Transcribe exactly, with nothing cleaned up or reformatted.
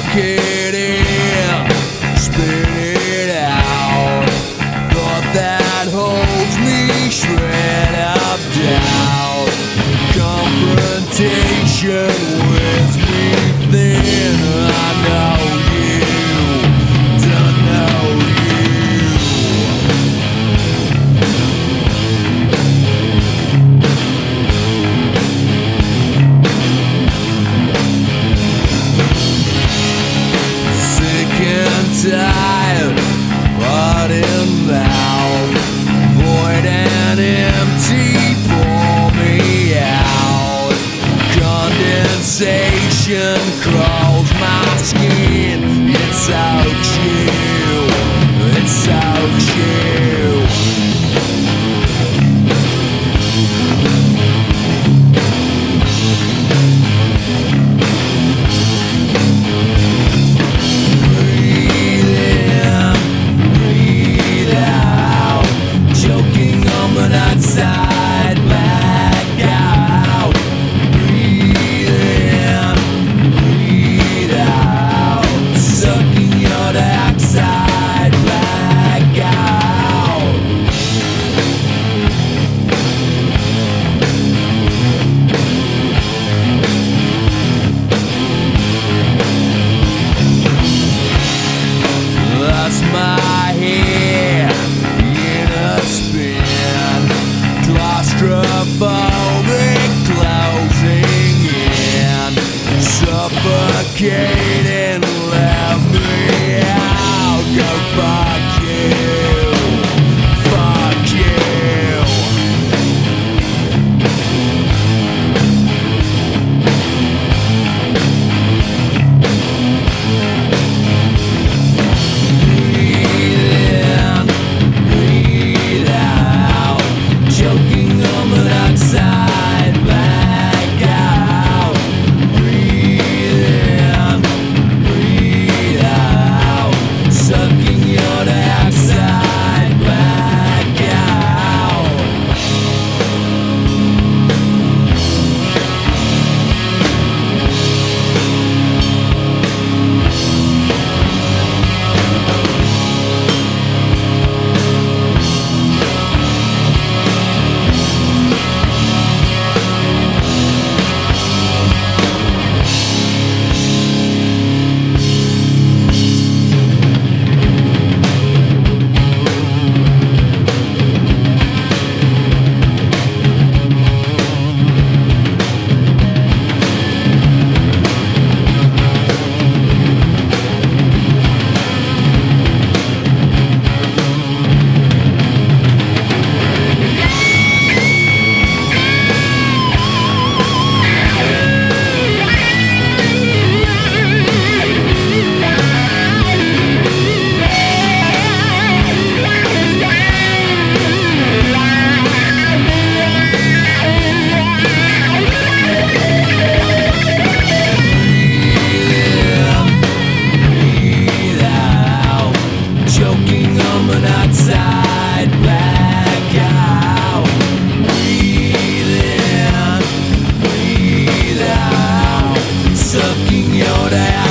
Take it in, spit it out. Thought that holds me shred of doubt. Confrontation with me thin. I know you don't know you. Tired, but in mouth, void and empty, pour me out. Condensation crawls my skin. It's so chill, it's so chill. Outside, back out. Breathe in, breathe out. Sucking your dioxide back out. That's my hair in a spin. Claustrophobic closing in, suffocating, let me out. Go fuck you, fuck you. Breathe in, breathe out. Choking on monoxide, back out. Breathe in, breathe out. Sucking your dioxide, back out. Choking on monoxide, back out. Breathe in, breathe out. Sucking your dioxide.